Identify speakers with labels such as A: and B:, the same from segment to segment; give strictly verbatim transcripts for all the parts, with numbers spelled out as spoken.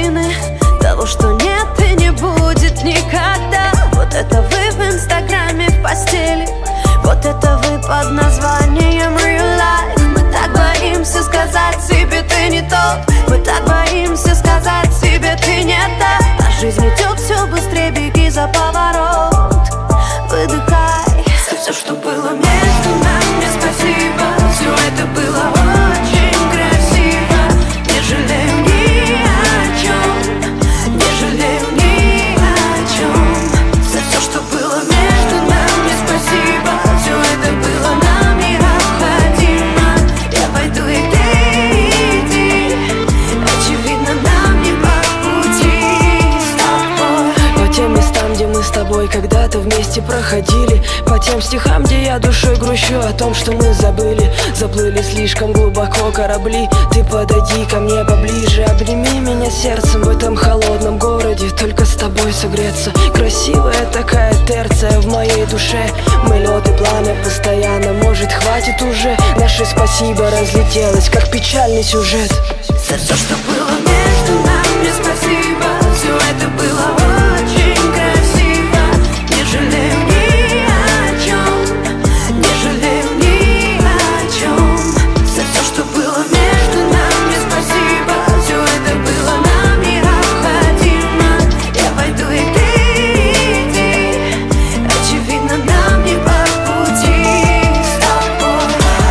A: картины того, что нет и не будет никогда. Вот это вы в инстаграме в постели, вот это вы под названием real life. Мы так боимся сказать себе ты не тот, мы так боимся сказать себе ты не та. А жизнь идет все быстрее, беги за поворот. Выдыхай за все, что было между нами, спасибо. Все это было очень красиво. Не жалею ни о чем, не жалею ни о чем. За все, что было между нами, спасибо. Все это было нам необходимо. Я пойду и ты иди. Очевидно, нам не по пути с тобой.
B: По тем местам, где мы с тобой когда-то вместе проходили, по тем стихам, где я душой грущу о том, что мы забыли. Заплыли слишком глубоко корабли. Ты подойди ко мне поближе, обними меня сердцем в этом холодном городе. Только с тобой согреться. Красивая такая терция в моей душе. Мы лед и пламя постоянно, может хватит уже. Наше спасибо разлетелось, как печальный сюжет.
A: За все, что было между нами, спасибо. Все это было очень красиво. Не жалею ни о чем, не жалею ни о чем. За все, что было между нами, спасибо. Все это было нам необходимо. Я пойду и ты иди. Очевидно, нам не по пути с тобой.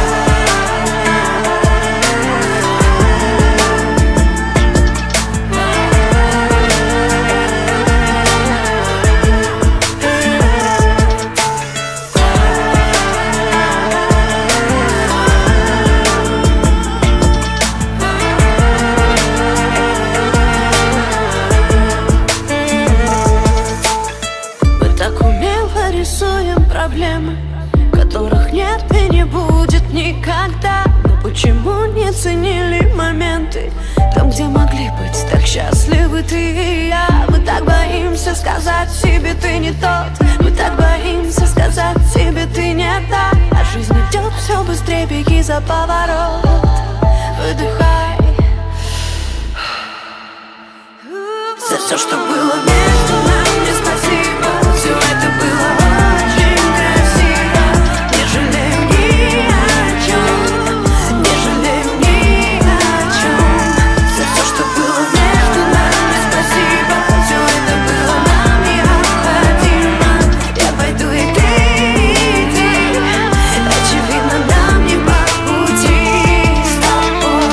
A: Мы так умело рисуем проблемы, которых нет и не будет никогда. Но почему не ценили моменты там, где могли быть так счастливы ты и я? Мы так боимся сказать себе ты не тот, мы так боимся сказать себе ты не та. А жизнь идет все быстрее, беги за поворот. Выдыхай за все, что было между нами, спасибо. Все это было очень красиво. Не жалею ни о чем, не жалею ни о чем. За все, что было между нами, спасибо. Все это было нам необходимо. Я пойду и ты иди. Очевидно, нам не по пути с тобой.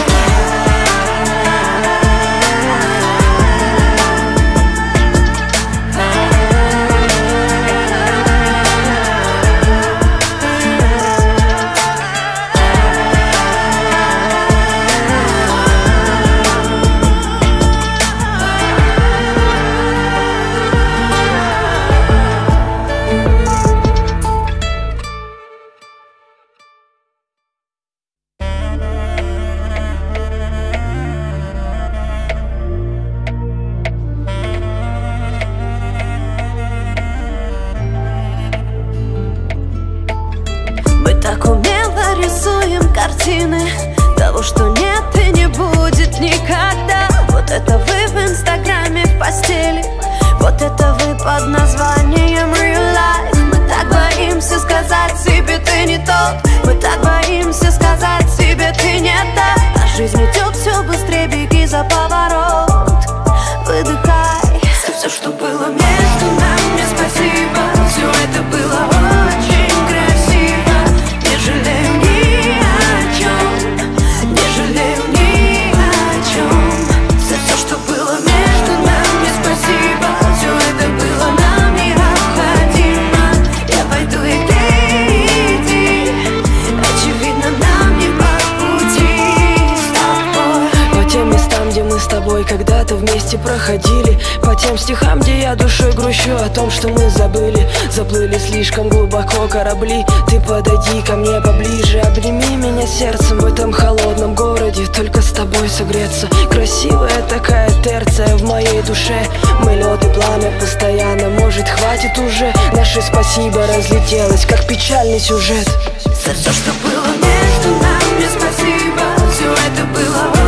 A: Мы так умело рисуем картины того, что нет и не будет никогда. Вот это вы в инстаграме в постели, вот это вы под названием real life. Мы так боимся сказать себе ты не тот, мы так боимся сказать себе ты не та. А жизнь идет все быстрее, беги за поворот. Выдыхай за все, что было между нами, спасибо. Все это было очень красиво. Не жалею ни о чем, не жалею ни о чем. За все, что было между нами, спасибо. Все это было нам необходимо. Я пойду и ты иди. Очевидно, нам не по пути с тобой.
B: По тем местам, где мы с тобой когда-то вместе проходили, по тем стихам, где я душой грущу о том, что мы забыли. Заплыли слишком глубоко корабли. Ты подойди ко мне поближе, обними меня сердцем в этом холодном городе. Только с тобой согреться. Красивая такая терция в моей душе. Мы лед и пламя постоянно, может хватит уже. Наше спасибо разлетелось, как печальный сюжет.
A: За все, что было между нами, спасибо. Все это было